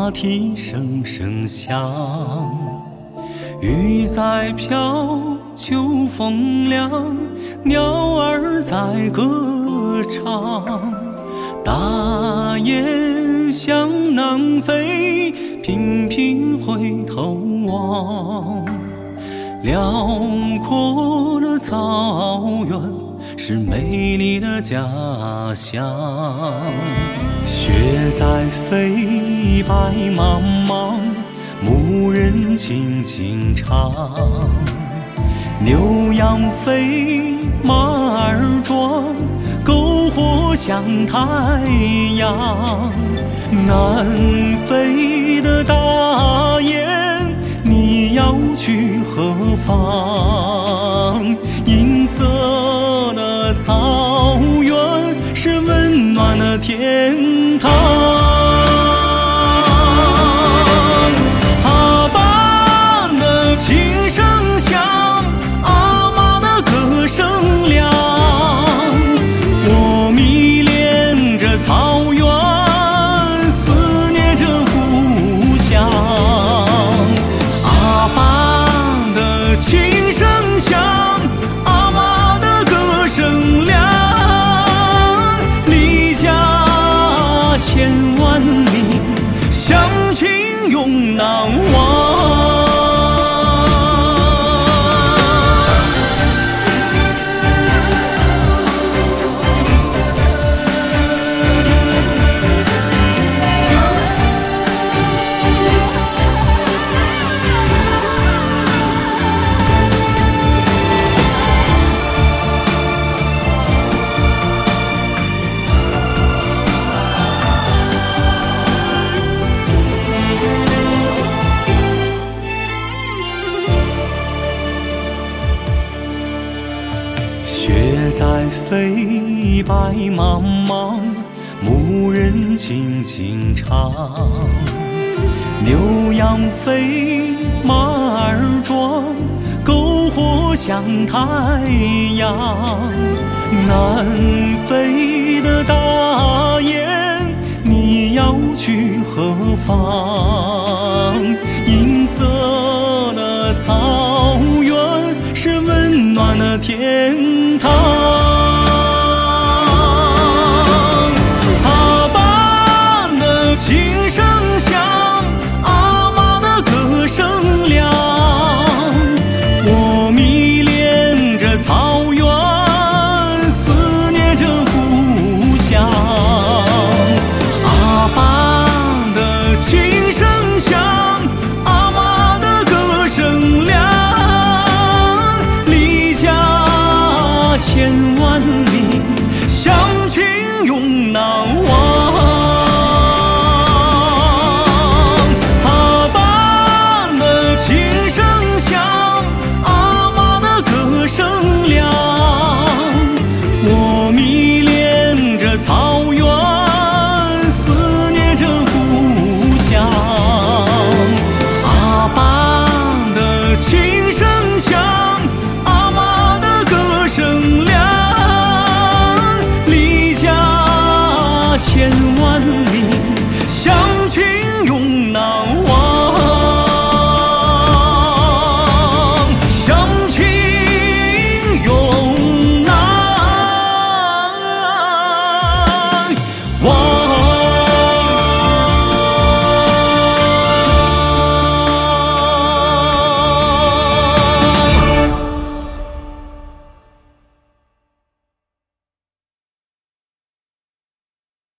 马蹄声声响，雨在飘，秋风凉，鸟儿在歌唱。大雁向南飞，频频回头望。辽阔的草原是美丽的家乡。雪在飞，白茫茫，牧人轻轻唱。牛羊飞，马儿壮，篝火像太阳。南飞的大雁，你要去何方？银色的草原是温暖的天堂。阿爸的琴声响，阿妈的歌声亮，我迷恋着草原，思念着故乡。阿爸的琴声响，阿妈的歌声亮，离家千万里，乡情永难忘。雪在飞，白茫茫，牧人轻轻唱。牛羊飞，马儿壮，篝火像太阳。南飞的大雁，你要去何方？